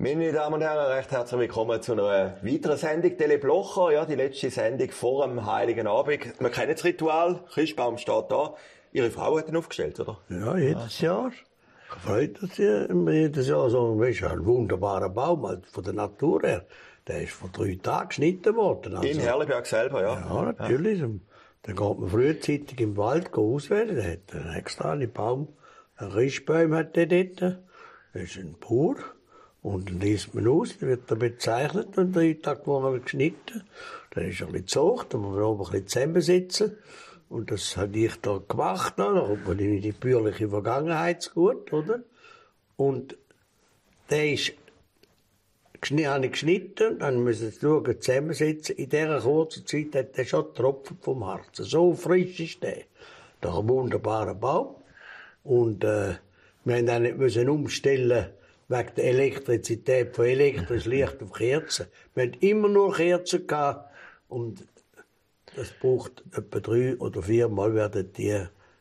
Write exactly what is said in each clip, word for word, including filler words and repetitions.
Meine Damen und Herren, recht herzlich willkommen zu einer weiteren Sendung Tele Blocher. Ja, die letzte Sendung vor dem Heiligen Abend. Wir kennen das Ritual. Christbaum steht da. Ihre Frau hat ihn aufgestellt, oder? Ja, jedes ja. Jahr. Freut es sich jedes Jahr so. Weißt du, ein wunderbarer Baum, halt von der Natur her. Der ist vor drei Tagen geschnitten worden. Also. In Herliberg selber, ja. Ja, natürlich. Ja. Dann geht man frühzeitig im Wald auswählen. Der hat einen extra einen Baum. Ein Christbaum hat der dort. Das ist ein Bauer. Und dann liest man aus, dann wird er bezeichnet und drei Tage vorher geschnitten. Dann ist er ein bisschen zu hoch, dann muss man oben ein bisschen zusammensitzen. Und das habe ich da gemacht, da kommt man in die bürgerliche Vergangenheit gut, oder? Und der ist, habe ich geschnitten, dann müssen sie schauen, zusammensitzen. In dieser kurzen Zeit hat der schon Tropfen vom Herzen. So frisch ist der. Doch ein wunderbarer Baum. Und, äh, wir haben dann nicht müssen umstellen, wegen der Elektrizität, von elektrisches Licht auf Kerzen. Wir hatten immer nur Kerzen gehabt und das braucht etwa drei oder vier Mal werden die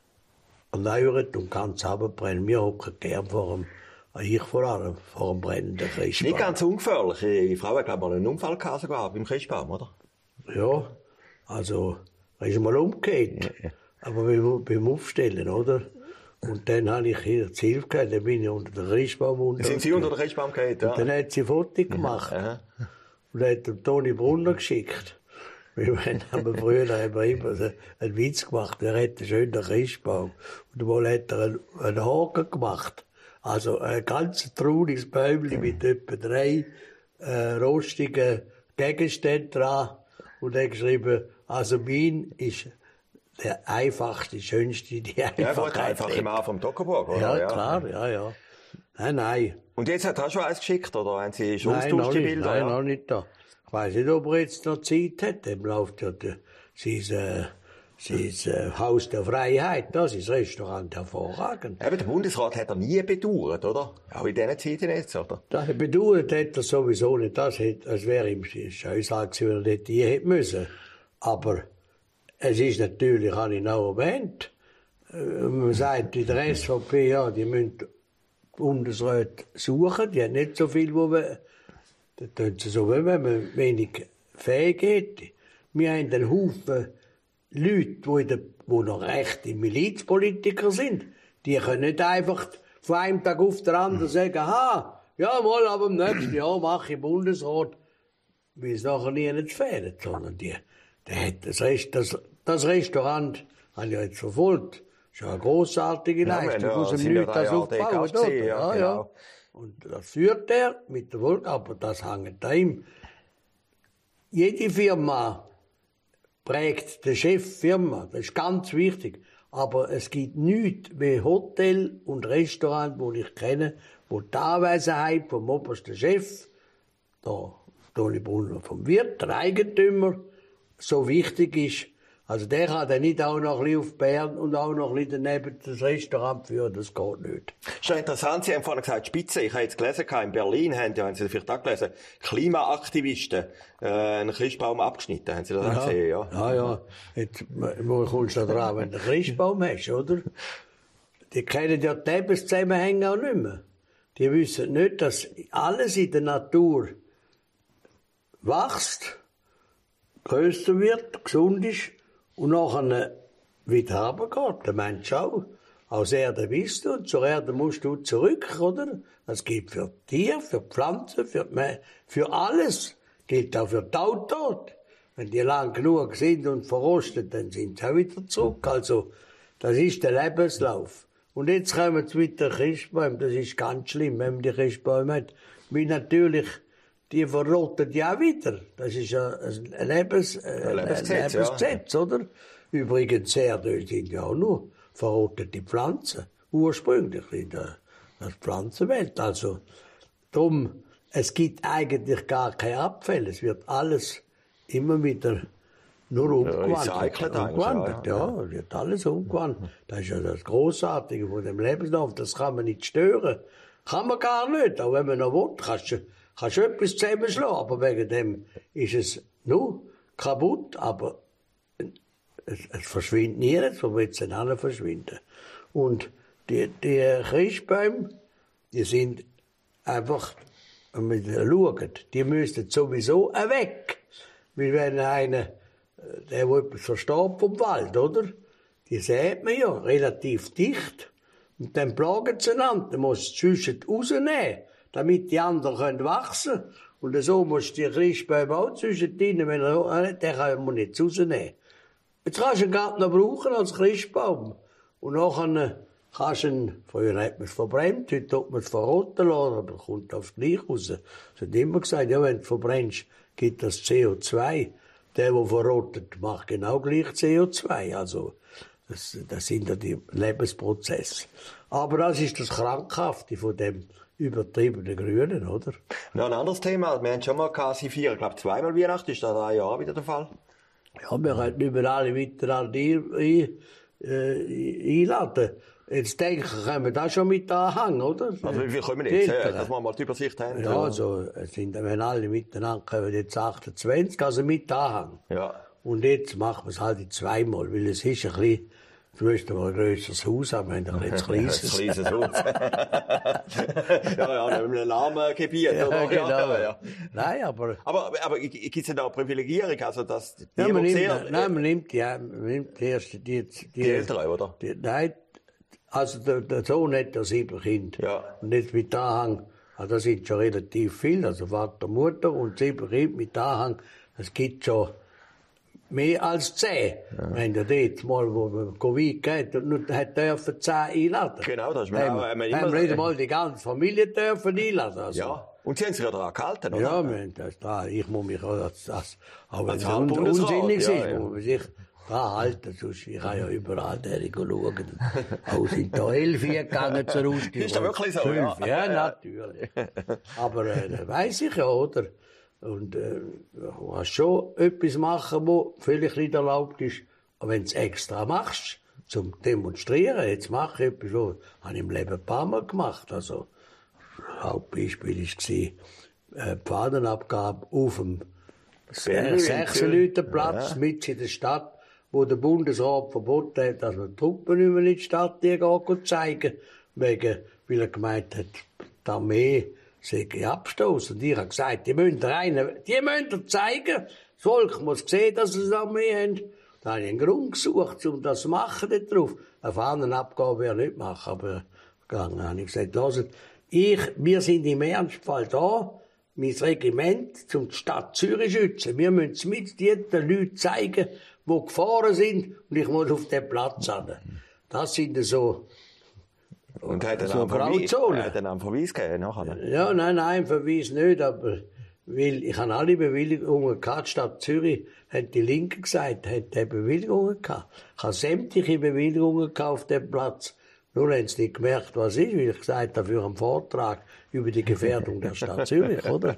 erneuert und ganz runterbrennen. Wir hocken gern vor dem, ich vor allem, vor dem brennenden Christbaum. Nicht ganz ungefährlich. Die Frau hat, glaube ich, mal einen Unfall gehabt sogar beim Christbaum, oder? Ja, also, er ist mal umgekehrt. Ja, ja. Aber beim, beim Aufstellen, oder? Und dann habe ich hier das Hilfe gehabt, dann bin ich unter den Christbaum unter. Sind Sie unter den Christbaum gehabt, ja? Und dann hat sie ein Foto gemacht. Ja. Und hat dem Toni Brunner geschickt. Wir haben früher haben wir immer so einen Witz gemacht, er hat einen schönen Christbaum. Und mal hat er einen, einen Haken gemacht. Also ein ganz trauriges Bäumchen mit etwa drei äh, rostigen Gegenständen dran. Und er hat geschrieben, also mein ist der einfachste, schönste, die Einfachheit. Ja, er einfach im A vom Toggenburg, oder? Ja, klar, ja, ja. Nein, nein. Und jetzt hat er schon eins geschickt, oder? Haben Sie schon nein, austauscht, die Bilder? Nein, ja? noch nicht da. Ich weiss nicht, ob er jetzt noch Zeit hat. Dem läuft ja der, sein, äh, sein äh, Haus der Freiheit, das ist das Restaurant hervorragend. Eben, der Bundesrat hat er nie bedauert, oder? Auch in diesen Zeiten jetzt, oder? Das bedauert hätte er sowieso nicht. Das, hätte, das wäre ihm Scheusal gewesen, wenn er nicht hier hätte müssen. Aber es ist natürlich, habe ich auch erwähnt, man sagt, in der S V P, ja, die müssen Bundesräte suchen, die haben nicht so viel, wo wir, da tun sie so, wenn man wenig fähig hätte. Wir haben einen Haufen Leute, die, in der, die noch rechte Milizpolitiker sind, die können nicht einfach von einem Tag auf den anderen sagen, ha, ja, mal, aber im nächsten Jahr mache ich Bundesrat, weil es nachher nie nicht fehlt, sondern die, der hat das, Rest, das, das Restaurant, habe ich jetzt verfolgt, ist ja eine grossartige ja, Leistung, ja, aus dem Nichts das aufbauen, oder? Ja, ja, genau. ja. Und das führt er mit der Wolke, aber das hängt da ihm. Jede Firma prägt den Chef Firma, das ist ganz wichtig. Aber es gibt nichts wie Hotel und Restaurant, wo ich kenne, wo die Anwesenheit vom obersten Chef, der Toni Brunner vom Wirt, der Eigentümer, so wichtig ist. Also der kann dann nicht auch noch ein bisschen auf Bern und auch noch ein bisschen daneben das Restaurant führen, das geht nicht. Ist ja interessant, Sie haben vorhin gesagt, Spitze. Ich habe jetzt gelesen, in Berlin haben, ja, haben Sie vielleicht auch gelesen, Klimaaktivisten äh, einen Christbaum abgeschnitten. Haben Sie das ja, auch gesehen? Ja, ja. ja. Jetzt wo kommst du da dran, wenn du einen Christbaum hast, oder? Die kennen ja die Lebenszusammenhänge auch nicht mehr. Die wissen nicht, dass alles in der Natur wächst, grösser wird, gesund ist, und nachher wieder runtergeht. Der Mensch auch. Aus Erde bist du, und zur Erde musst du zurück, oder? Das gilt für Tiere, für Pflanzen, für, für alles. Gilt auch für die Autos. Wenn die lang genug sind und verrostet, dann sind sie auch wieder zurück. Also, das ist der Lebenslauf. Und jetzt kommen wir mit den Christbäumen. Das ist ganz schlimm, wenn man die Christbäume hat. Weil natürlich, die verrotten ja auch wieder. Das ist ja ein, Lebens, äh, ein Lebensgesetz, ein Lebensgesetz ja. Oder? Übrigens, Erdöl sind ja auch nur verrottete Pflanzen. Ursprünglich in der, der Pflanzenwelt. Also, drum, es gibt eigentlich gar keine Abfälle. Es wird alles immer wieder nur umgewandelt. Ja, umgewandelt, ja, ja. Es wird alles umgewandelt. Das ist ja das Grossartige von dem Lebenslauf. Das kann man nicht stören. Kann man gar nicht. Auch wenn man noch will, kannst du kannst du etwas zusammenschlagen. Aber wegen dem ist es nur kaputt. Aber es, es verschwindet nie, so wird es dann alle verschwinden. Und die, die Christbäume, die sind einfach schauen, die müssten sowieso weg. Weil wenn einer, der, der etwas versteht vom Wald, oder? Die sieht man ja relativ dicht. Und dann plagen sie einander. Dann musst du die Schüsse rausnehmen, damit die anderen wachsen können. Und so musst du die Christbäume auch zwischen denen, wenn er nicht, den kann man nicht rausnehmen. Jetzt kannst du einen Garten brauchen als Christbaum. Und nachher kannst du ihn, früher hat man es verbrennt, heute tut man es verrotten lassen, aber kommt aufs Gleiche raus. Es hat immer gesagt, ja, wenn du verbrennst, gibt das C O zwei. Der, der verrottet, macht genau gleich C O zwei. Also, das, das sind ja die Lebensprozesse. Aber das ist das Krankhafte von dem übertriebenen Grünen, oder? Noch ein anderes Thema. Wir haben schon mal gehabt, Sie feiern, glaube ich, zweimal Weihnachten. Ist das da ein Jahr wieder der Fall? Ja, wir können nicht mehr alle miteinander ein, äh, einladen. Jetzt denke ich, können wir das schon mit Anhang, oder? Also wie viel kommen jetzt, äh, dass wir mal die Übersicht haben? Ja, also, es sind, wenn alle miteinander kommen, jetzt achtundzwanzig, also mit Anhang. Ja. Und jetzt machen wir es halt zweimal, weil es ist ein bisschen, du müsstest mal ein grösseres Haus haben, wir haben ein bisschen kleines. Ein kleines Haus. ja, ja, in einem Namengebiet, Ja, oder? genau. Ja, ja. Nein, aber... Aber, aber gibt es denn da eine Privilegierung? Also, dass die, Ja, man die nimmt, sehr, nein, man nimmt die, man nimmt die erste, die, die, die Älteren, oder? Die, nein, also der, der Sohn hat ja sieben Kinder. Ja. Und jetzt mit Anhang, also das sind schon relativ viele, also Vater, Mutter und sieben Kinder mit Anhang, es gibt schon mehr als zehn. Ja. Wir haben ja dort mal, wo wir Covid geht, und nur hat dürfen zehn einladen. Genau, das ist mir haben, auch, haben immer... wir nicht mal die ganze Familie dürfen einladen. Also. Ja. Und Sie haben sich ja daran gehalten, oder? Ja, wir haben das da, ich muss mich auch, das, das, aber wenn Als es un, Bundesrat, unsinnig ja, ist, ja. muss man sich dran halten, sonst, ich kann ja überall der schauen. Auch sind da elf gegangen zur Ausstellung. Ist das wirklich so? Fünf. Ja, Ja, natürlich. Aber, äh, das weiss ich ja, oder? Und, äh, du kannst schon etwas machen, was vielleicht nicht erlaubt ist, aber wenn du es extra machst, zum Demonstrieren, jetzt mache ich etwas, was habe ich im Leben ein paar Mal gemacht, also, Hauptbeispiel war äh, Pfannenabgabe auf dem Sechsenleutenplatz, ja. Mitten in der Stadt, wo der Bundesrat verboten hat, dass man Truppen nicht mehr in die Stadt gehen zeigen, wegen, weil er gemeint hat, die Armee sei abstoßen. Und ich habe gesagt, die müssen rein, die müssen zeigen, das Volk muss sehen, dass sie eine Armee haben. Da habe ich einen Grund gesucht, um das zu machen dort drauf. Eine Fahnenabgabe werde ich nicht machen, aber gegangen habe ich gesagt, lasst, ich, wir sind im Ernstfall da, mein Regiment, um die Stadt Zürich zu schützen. Wir müssen mit den Leuten zeigen, die gefahren sind, und ich muss auf den Platz haben. Das sind so, und hat er so Grauzonen. Hat er einen Verweis gegeben nachher? Ja, nein, nein, Verweis nicht, aber, weil ich habe alle Bewilligungen gehabt. Die Stadt Zürich hat die Linke gesagt, hat die Bewilligungen gehabt. Ich habe sämtliche Bewilligungen gehabt auf dem Platz. Nur haben sie nicht gemerkt, was ist, weil ich gesagt habe, für einen Vortrag über die Gefährdung der Stadt Zürich, oder?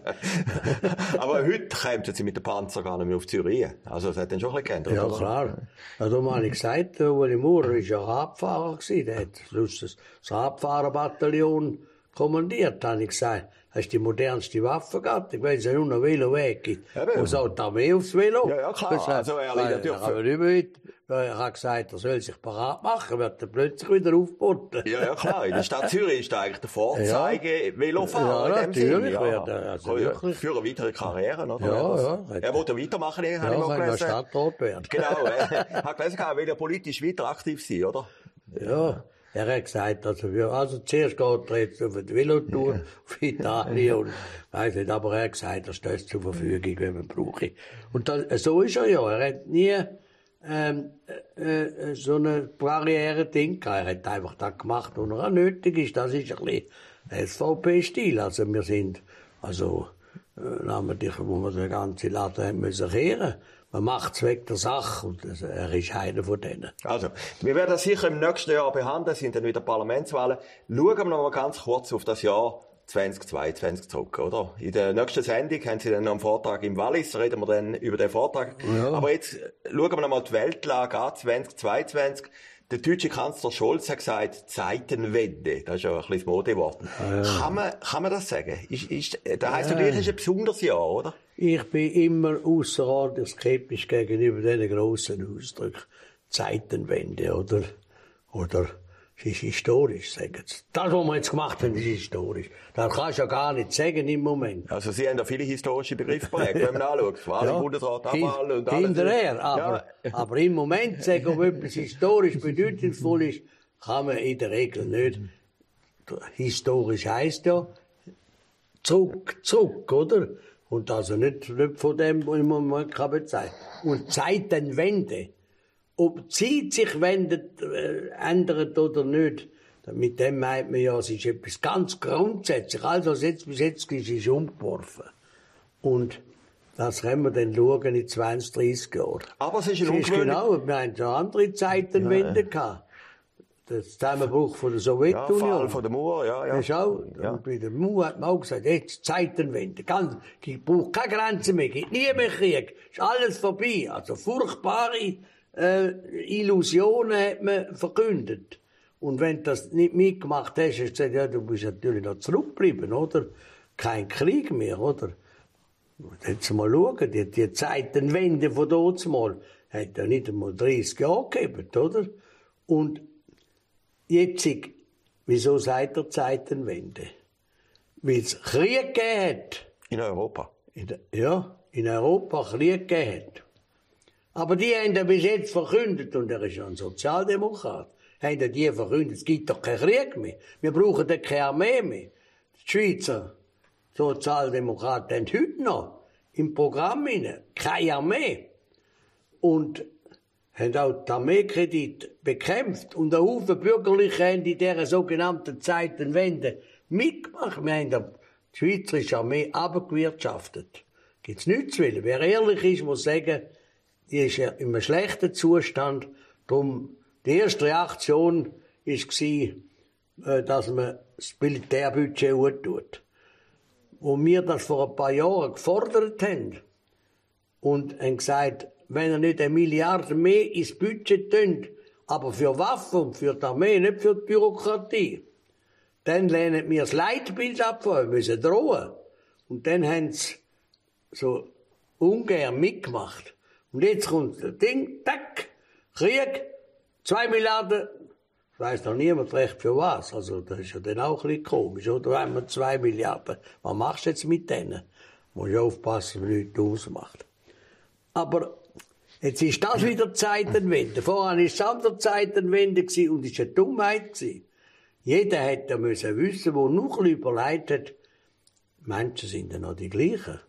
Aber heute kämen sie mit dem Panzer gar nicht mehr auf Zürich. Also, das hat dann schon ein bisschen geändert, Ja, oder? klar. Also, da habe ich gesagt, der Ueli Maurer war ja Radfahrer gewesen. Der hat Schluss das Radfahrerbataillon kommandiert, habe ich gesagt. Das ist die modernste Waffengattung, weil es ja nur noch Veloweg gibt. Ja, und so die Armee aufs Velo. Ja, ja, klar. Das, Also, er liegt ja, natürlich. Ich habe gesagt, er soll sich parat machen, wird er plötzlich wieder aufgeboten. Ja, ja, klar. In der Stadt Zürich ist da eigentlich der Vorzeige-Velofahrer Ja, in dem Sinne. natürlich Ja, wird er, also ja, wirklich. für eine weitere Karriere, oder? Ja, ja. Er wollte weitermachen, habe Ja, ich mal wenn er gelesen. Stadtrat wird. Genau, er hat gelesen, er will ja politisch weiter aktiv sein, oder? Ja. Er hat gesagt, also, wir, also zuerst geht er jetzt auf die Velotour, auf Italien, und, weiss nicht, aber er hat gesagt, er steht zur Verfügung, wenn man brauche. Und das, so ist er ja. Er hat nie, ähm, äh, so eine Barriere-Ding gehabt. Er hat einfach das gemacht, was er auch nötig ist. Das ist ein bisschen S V P-Stil. Also, wir sind, also, äh, namentlich, wo wir den ganzen Laden haben müssen kehren. Man macht es wegen der Sache, und das, er ist einer von denen. Also, wir werden das sicher im nächsten Jahr behandeln, es sind dann wieder Parlamentswahlen. Schauen wir noch mal ganz kurz auf das Jahr zweitausendzweiundzwanzig zurück, oder? In der nächsten Sendung haben Sie dann noch einen Vortrag im Wallis, reden wir dann über den Vortrag. Ja. Aber jetzt schauen wir noch mal die Weltlage an, zweitausendzweiundzwanzig. Der deutsche Kanzler Scholz hat gesagt, Zeitenwende. Das ist ja ein bisschen das Modewort. Ja. Kann man, kann man das sagen? Ist, ist, das heisst ja, es ist ein besonderes Jahr, oder? Ich bin immer ausserordentlich skeptisch gegenüber diesen grossen Ausdrücken. Zeitenwende, oder? Oder Es ist historisch, sagen sie. Das, was wir jetzt gemacht haben, ist historisch. Das kannst du ja gar nicht sagen im Moment. Also Sie haben da viele historische Begriffe prägt, wenn man anschaut. Vor allem Ja, Bundesrat, Abwahl und alles. hinterher, aber, Ja. aber im Moment sagen, ob etwas historisch bedeutungsvoll ist, kann man in der Regel nicht. Historisch heisst ja, zurück, zurück, oder? Und also nicht, nicht von dem, was man kann bezeichnen. Und Zeitenwende. Ob die Zeit sich wendet, äh, ändert oder nicht, mit dem meint man ja, es ist etwas ganz grundsätzlich. Alles, was jetzt bis jetzt ist, ist umgeworfen. Und das können wir dann schauen in zwanzig, dreissig Jahren. Aber es ist ein Es ist ungewöhnlich... genau, wir haben schon andere Zeitenwende Ja. gehabt. Der Zusammenbruch von der Ja, Sowjetunion. Fall von der Mauer, ja, ja. Das ist auch, Ja. und bei der Mauer hat man auch gesagt, jetzt Zeitenwende. Ganz, es braucht keine Grenzen mehr, gibt nie mehr Krieg. Ist alles vorbei. Also furchtbare äh, Illusionen hat man verkündet. Und wenn du das nicht mitgemacht hast, hast du gesagt, ja, du bist natürlich noch zurückgeblieben, oder? Kein Krieg mehr, oder? Jetzt mal schauen, die, die Zeitenwende von dort mal hat ja nicht einmal dreissig Jahre gegeben, oder? Und jetzt, wieso sagt er Zeitenwende? Weil es Krieg gegeben hat. In Europa. In der, ja, in Europa Krieg gegeben hat. Aber die haben ja bis jetzt verkündet, und er ist ja ein Sozialdemokrat, haben ja die verkündet, es gibt doch keinen Krieg mehr. Wir brauchen ja keine Armee mehr. Die Schweizer Sozialdemokraten haben heute noch im Programm hinein keine Armee. Und haben auch den Armeekredit bekämpft. Und ein Haufen Bürgerliche haben in dieser sogenannten Zeitenwende mitgemacht. Wir haben die Schweizerische Armee abgewirtschaftet. Gibt's nichts zu wollen. Wer ehrlich ist, muss sagen, die ist ja in einem schlechten Zustand. Darum, die erste Reaktion war, dass man das Militärbudget gut tut. Wo wir das vor ein paar Jahren gefordert haben und haben gesagt, wenn er nicht eine Milliarde mehr ins Budget tönt, aber für Waffen und für die Armee, nicht für die Bürokratie, dann lehnen wir das Leitbild ab, wir müssen drohen. Und dann haben sie so ungern mitgemacht. Und jetzt kommt das Ding, tack, Krieg, zwei Milliarden, ich weiss noch niemand recht für was. Also, das ist ja dann auch ein bisschen komisch, oder? Wenn man zwei Milliarden, was machst du jetzt mit denen? Musst du aufpassen, wenn nichts ausmacht. Aber jetzt ist das wieder Zeitenwende. Vorher war es andere Zeitenwende und es war eine Dummheit. Jeder hätte müssen wissen, wo noch überleitet, Menschen sind ja noch die gleichen.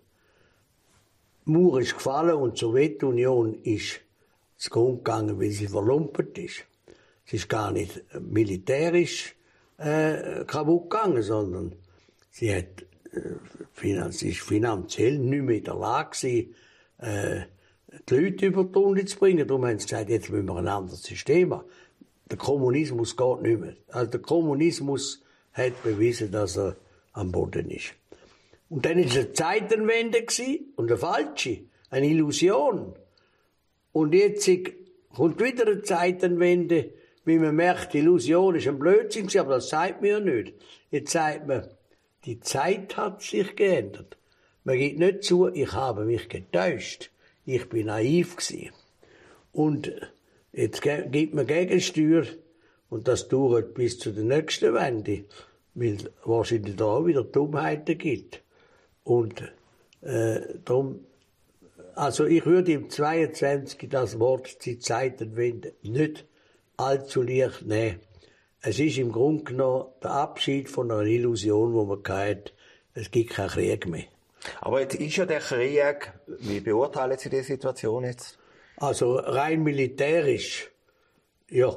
Die Mauer ist gefallen und die Sowjetunion ist zugrunde gegangen, weil sie verlumpert ist. Es ist gar nicht militärisch äh, kaputt gegangen, sondern sie hat, äh, sie ist finanziell nicht mehr in der Lage gewesen, äh, die Leute über die Runde zu bringen. Darum haben sie gesagt, jetzt müssen wir ein anderes System haben. Der Kommunismus geht nicht mehr. Also der Kommunismus hat bewiesen, dass er am Boden ist. Und dann war es eine Zeitenwende und eine falsche, eine Illusion. Und jetzt kommt wieder eine Zeitenwende, wie man merkt, die Illusion ist ein Blödsinn, aber das sagt man ja nicht. Jetzt sagt man, die Zeit hat sich geändert. Man gibt nicht zu, ich habe mich getäuscht. Ich bin naiv gewesen. Und jetzt gibt man Gegensteuer und das dauert bis zu der nächsten Wende, weil es wahrscheinlich da auch wieder Dummheiten gibt. Und äh, darum, also ich würde im zweiundzwanzig das Wort die Zeitenwende nicht allzu leicht nehmen. Es ist im Grunde genommen der Abschied von einer Illusion, wo man hat, es gibt keinen Krieg mehr. Aber jetzt ist ja der Krieg, wie beurteilen Sie die Situation jetzt? Also rein militärisch, ja.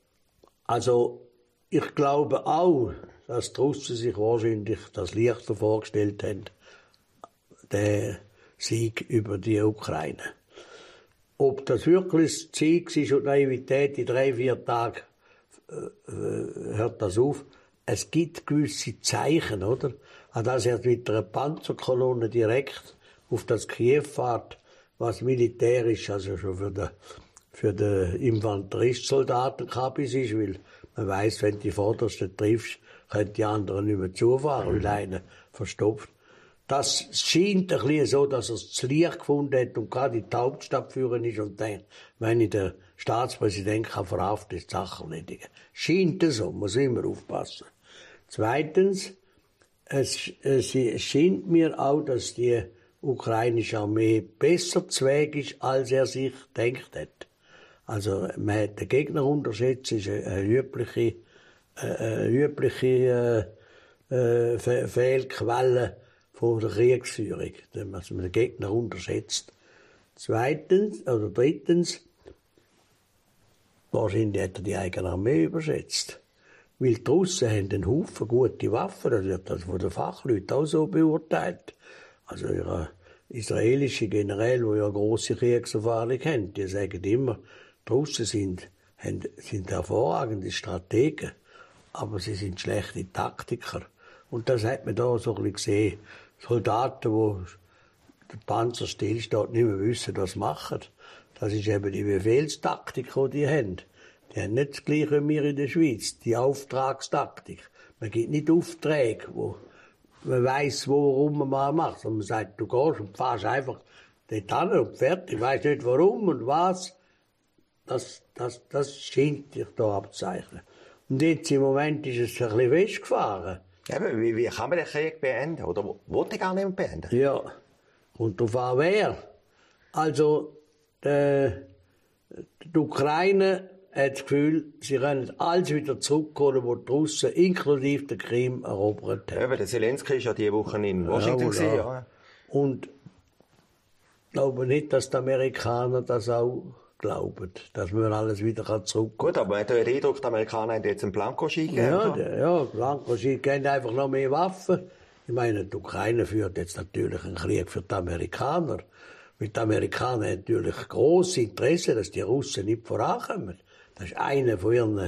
Also ich glaube auch, dass die Russen sich wahrscheinlich das leichter vorgestellt haben, den Sieg über die Ukraine. Ob das wirklich das Ziel ist und Naivität in drei, vier Tagen äh, hört das auf. Es gibt gewisse Zeichen, oder? An das er mit einer Panzerkolonne direkt auf das Kiew fährt, was militärisch, also schon für den, für den Infanteristsoldaten Kabis ist, weil man weiss, wenn du die Vordersten triffst, können die anderen nicht mehr zufahren, weil einer verstopft. Das scheint ein bisschen so, dass er es zu leicht gefunden hat und gerade in die Hauptstadt führen ist und denkt, wenn ich den Staatspräsident kann verhaftet Sachen erledigen. Scheint es so, muss immer aufpassen. Zweitens, es, es, es scheint mir auch, dass die ukrainische Armee besser zweig ist, als er sich gedacht hat. Also, man hat den Gegner unterschätzt, ist eine übliche, eine übliche äh, äh, Fehlquelle von der Kriegsführung, dass man den Gegner unterschätzt. Zweitens, oder drittens, wahrscheinlich hat er die eigene Armee überschätzt. Weil die Russen haben einen Haufen gute Waffen, das wird also von den Fachleuten auch so beurteilt. Also ihre israelische Generäle, die ja grosse Kriegserfahrung haben, die sagen immer, die Russen sind, haben, sind hervorragende Strategen, aber sie sind schlechte Taktiker. Und das hat man da so ein bisschen gesehen. Soldaten, die der Panzer stillsteht, nicht mehr wissen, was sie machen. Das ist eben die Befehlstaktik, die die haben. Die haben nicht das Gleiche wie wir in der Schweiz, die Auftragstaktik. Man gibt nicht Aufträge, wo man weiss, warum man macht. Und man sagt, du gehst und fährst einfach dort hin und fertig. Ich weiss nicht warum und was. Das, das, das scheint sich da abzuzeichnen. Und jetzt im Moment ist es ein bisschen festgefahren. Eben, wie, wie kann man den Krieg beenden? Oder wollte gar nicht mehr beenden? Ja, und auf wer? Also, die, die Ukraine hat das Gefühl, sie können alles wieder zurückholen, was die Russen inklusive der Krim erobert haben. Eben, der Zelensky war ja diese Woche in Washington. Ja, ja. Ja. Und ich glaube nicht, dass die Amerikaner das auch glauben, dass man alles wieder zurückholen kann. Gut, aber man hat ja den Eindruck, die Amerikaner haben jetzt einen Blankoschein gegeben. Ja, der, ja, Blankoschein geben einfach noch mehr Waffen. Ich meine, die Ukraine führt jetzt natürlich einen Krieg für die Amerikaner. Weil die Amerikaner haben natürlich grosses Interesse, dass die Russen nicht vorankommen. Das ist einer von ihren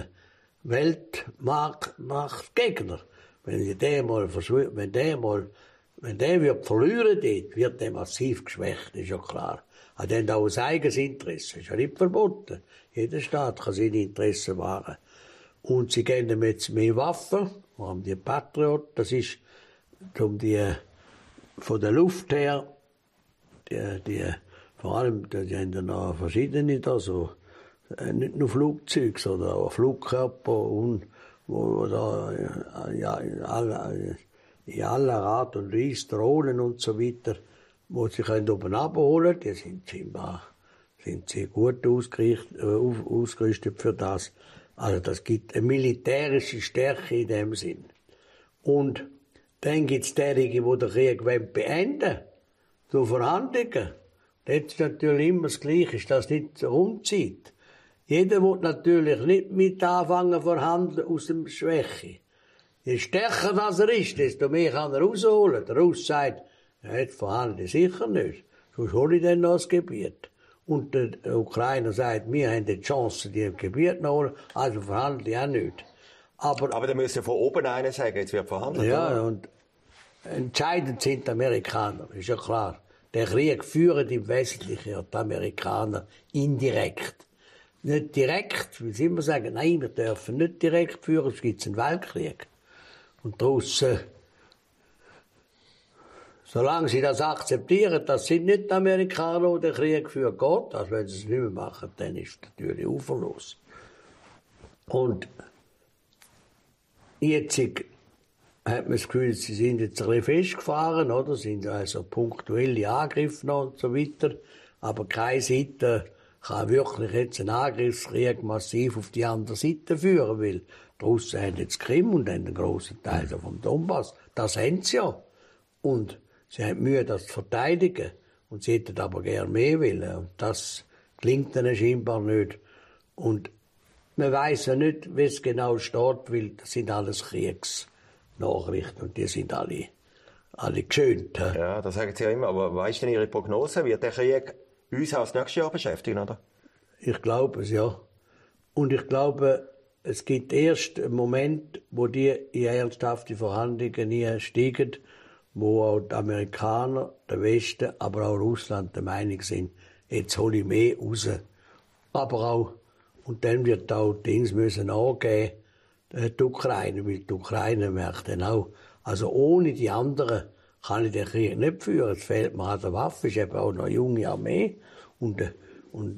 Weltmachtgegnern. Wenn der mal wenn der mal, wenn der wird verlieren dort, wird der massiv geschwächt, ist ja klar. Aber der hat auch ein eigenes Interesse, ist ja nicht verboten. Jeder Staat kann seine Interessen wahren. Und sie geben ihm jetzt mehr Waffen, wir haben die Patriot, das ist, um die, von der Luft her, die, die, vor allem, die haben dann noch verschiedene da, so, nicht nur Flugzeuge, sondern auch Flugkörper und wo da ja, in, aller, in aller Art und Weise Drohnen und so weiter, wo sie können oben abholen, die sind scheinbar sind sie gut ausgerichtet, äh, ausgerüstet für das. Also das gibt eine militärische Stärke in dem Sinn. Und dann gibt es derige, die den Krieg beenden wollen, so Verhandlungen. Das ist natürlich immer das Gleiche, ist das nicht rumzieht. Jeder will natürlich nicht mit anfangen verhandeln aus der Schwäche. Je stärker das er ist, desto mehr kann er rausholen. Der Russ sagt, ja, jetzt verhandle ich sicher nicht. Sonst hole ich dann noch das Gebiet. Und der Ukrainer sagt, wir haben die Chance, die Gebiet zu holen, also verhandle ich auch nicht. Aber, Aber da müssen von oben einer sagen, jetzt wird verhandelt. Ja, oder? und entscheidend sind die Amerikaner, ist ja klar. Den Krieg führen im Wesentlichen die Amerikaner indirekt. Nicht direkt, weil sie immer sagen, nein, wir dürfen nicht direkt führen, es gibt einen Weltkrieg. Und die Russen, solange sie das akzeptieren, das sind nicht die Amerikaner, die den Krieg führen, geht das. Wenn sie es nicht mehr machen, dann ist es natürlich uferlos. Und jetzt hat man das Gefühl, sie sind jetzt ein bisschen festgefahren, oder? Sind also punktuelle Angriffe noch und so weiter. Aber keine Seite kann wirklich jetzt einen Angriffskrieg massiv auf die andere Seite führen, weil die Russen haben jetzt Krim und haben einen grossen Teil vom Donbass. Das haben sie ja. Und sie haben Mühe, das zu verteidigen. Und sie hätten aber gerne mehr wollen. Und das gelingt ihnen scheinbar nicht. Und man weiss ja nicht, wie es genau steht, weil das sind alles Kriegsnachrichten und die sind alle, alle geschönt. Ja, das sagen sie ja immer. Aber was ist denn Ihre Prognose? Wird der Krieg uns auch das nächste Jahr beschäftigen, oder? Ich glaube es, ja. Und ich glaube, es gibt erst einen Moment, wo die in ernsthafte Verhandlungen nie steigen, wo auch die Amerikaner, der Westen, aber auch Russland der Meinung sind, jetzt hole ich mehr raus. Aber auch, und dann wird auch Dings müssen angehen, die Ukraine, weil die Ukraine merkt dann auch, also ohne die anderen kann ich den Krieg nicht führen. Es fehlt mir an der Waffe, ist eben auch noch eine junge Armee. Und, und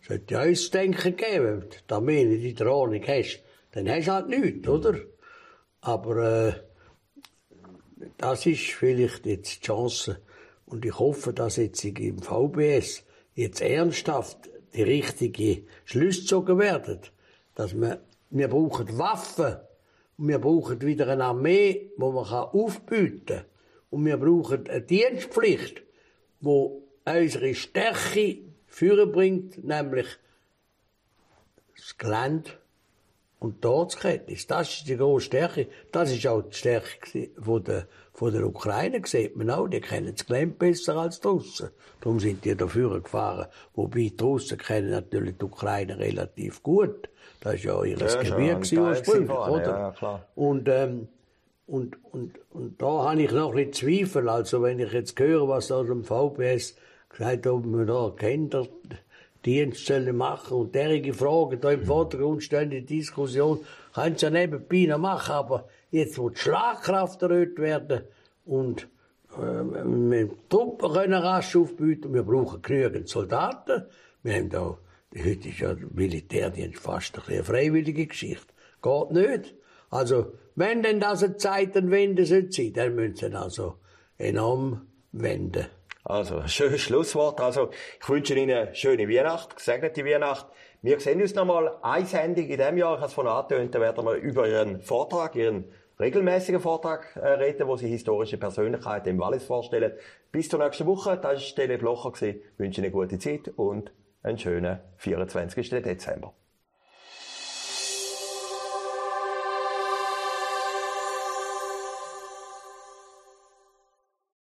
Es sollte ja uns Denken geben, wenn du die Armee nicht in der Ordnung hast, dann hast du halt nichts, oder? Aber äh, das ist vielleicht jetzt die Chance. Und ich hoffe, dass jetzt im V B S jetzt ernsthaft die richtigen Schlüsse gezogen werden. Dass wir, wir brauchen Waffen. Und wir brauchen wieder eine Armee, die man aufbieten kann. Und wir brauchen eine Dienstpflicht, die unsere Stärke vorbringt, nämlich das Gelände und die Ortskenntnis. Das ist die grosse Stärke. Das ist auch die Stärke von der, von der Ukraine, sieht man auch. Die kennen das Gelände besser als die Russen. Darum sind die dafür gefahren. Wobei die Russen kennen natürlich die Ukraine relativ gut. Das war ja ihr ja, Gebiet ursprünglich, oder? Ja, klar. Und, ähm, und, und, und da habe ich noch ein bisschen Zweifel. Also, wenn ich jetzt höre, was da dem V B S gesagt hat, ob man da Kinderdienst sollen machen und derige Fragen da im Vordergrund stehen, die Diskussion, können sie ja nebenbei noch machen, aber jetzt muss die Schlagkraft erhöht werden und äh, wir Truppen können rasch aufbieten, wir brauchen genügend Soldaten. Wir haben da, heute ist ja der Militärdienst fast eine freiwillige Geschichte. Geht nicht. Also, wenn denn das eine Zeitenwende sein sollte, dann müssen sie also enorm wenden. Also, ein schönes Schlusswort. Also, ich wünsche Ihnen eine schöne Weihnacht, gesegnete Weihnacht. Wir sehen uns noch mal eine Sendung in diesem Jahr. Ich habe es von angetönt, da werden wir über Ihren Vortrag, Ihren regelmäßigen Vortrag äh, reden, wo Sie historische Persönlichkeiten im Wallis vorstellen. Bis zur nächsten Woche. Das war Tele Blocher. Ich wünsche Ihnen eine gute Zeit und einen schönen vierundzwanzigsten Dezember.